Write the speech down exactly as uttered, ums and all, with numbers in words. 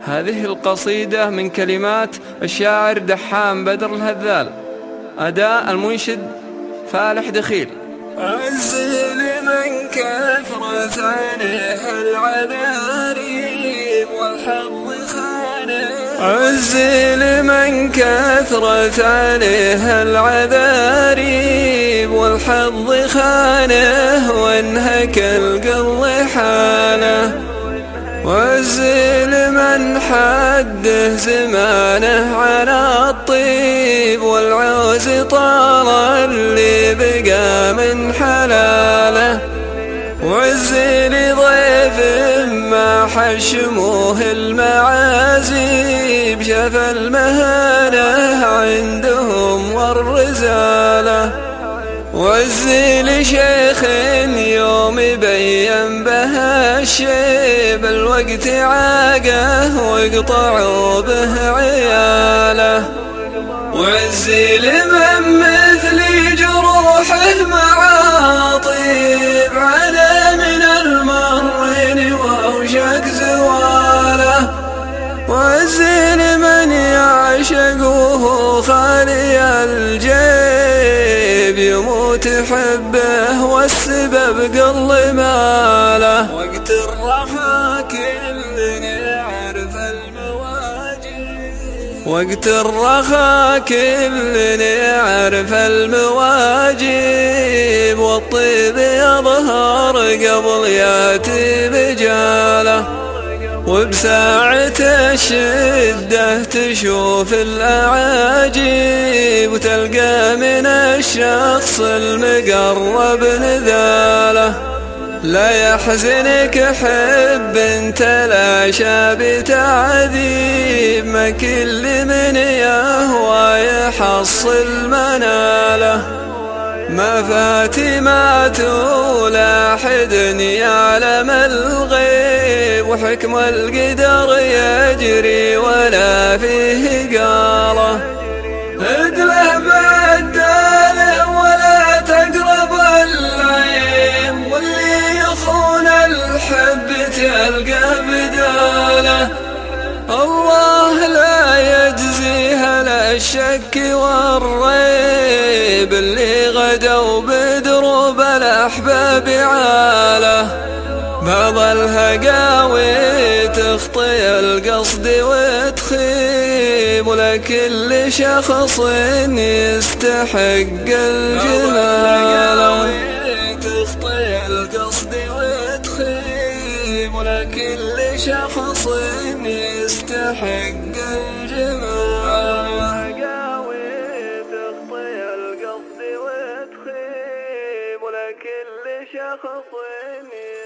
هذه القصيدة من كلمات الشاعر دحام بدر الهذال، أداء المنشد فالح دخيل. عز لمن كثرت عليه العذاريب والحظ خانه، عز لمن كثرت عليه العذاريب والحظ خانه، وانهك القلب حانه، وعز لمن حده زمانه على الطيب والعوز طال اللي بقى من حلاله، وعز لضيف ما حشموه المعازيب شاف المهانة عندهم والرزالة، وعز لشيخ يوم بين بها الشيب الوقت عاقه ويقطعوا به عياله، وعز لمن مثلي جروحه معاطيب على من المرين واوشك زواله، وعز لمن يعشقه خالي الجيب يموت حبه والسبب قل ماله، وقت الرخاء كل يعرف المواجب، وقت الرخاء كل يعرف المواجب، والطيب يظهر قبل ياتي بجاله، وبساعة الشدة تشوف الأعاجيب، وتلقى من الشخص المقرب نذاله، لا يحزنك حب تلاشى بتعذيب، ما كل من يهوى يحصل مناله، ما فاتمات ولا حد يعلم الغيب، وحكم القدر يجري ولا فيه قاله، ادله بداله ولا تقرب اللئيم، واللي يخون الحب تلقى بداله، الله لا يجزيها لا الشك والريب، اللي غدوا بدروب الأحباب عاله، بعض الهقاوي تخطي القصد وتخيب، ولكل شخص يستحق الجمال، تخطي القصد وتخيب، ولكل شخص يستحق الجمال، تخطي القصد وتخيب، ولكل شخص